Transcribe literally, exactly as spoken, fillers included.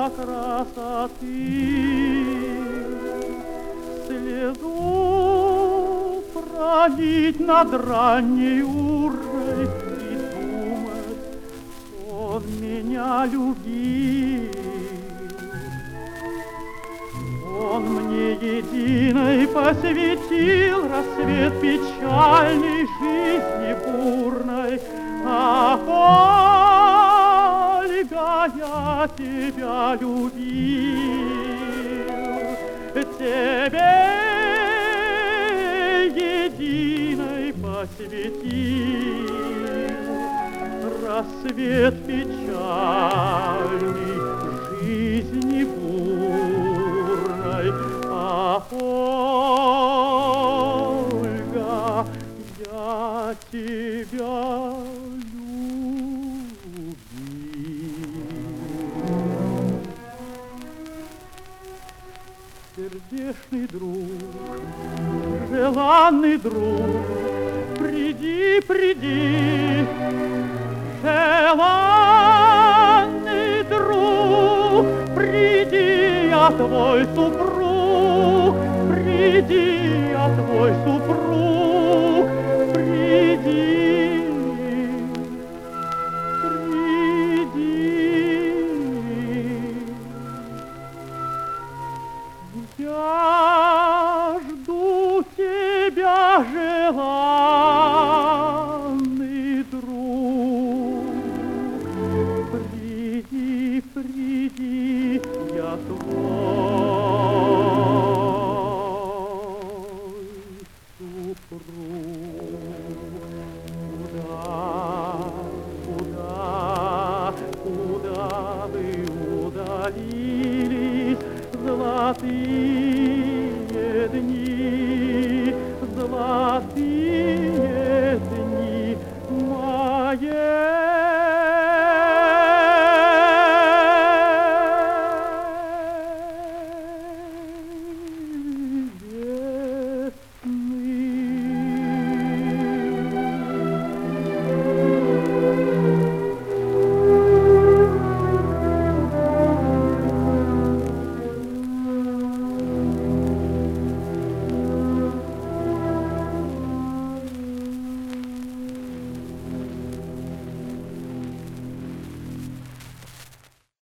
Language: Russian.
для красоты. Слезу пролить над ранней урной и думать, он меня любил. Он мне единой посвятил рассвет печальной жизни бурной. Ах, Ольга, я тебя любил, тебе единой посвятил рассвет печальный жизни бурной. Ах, Ольга, я тебя любил. Сердечный друг, желанный друг, приди, приди, желанный друг, приди, я твой супруг, приди, я твой супруг, приди, приди. Я жду тебя, желанный друг, приди, приди, я твой супруг. Куда, куда, куда вы удалились, золотые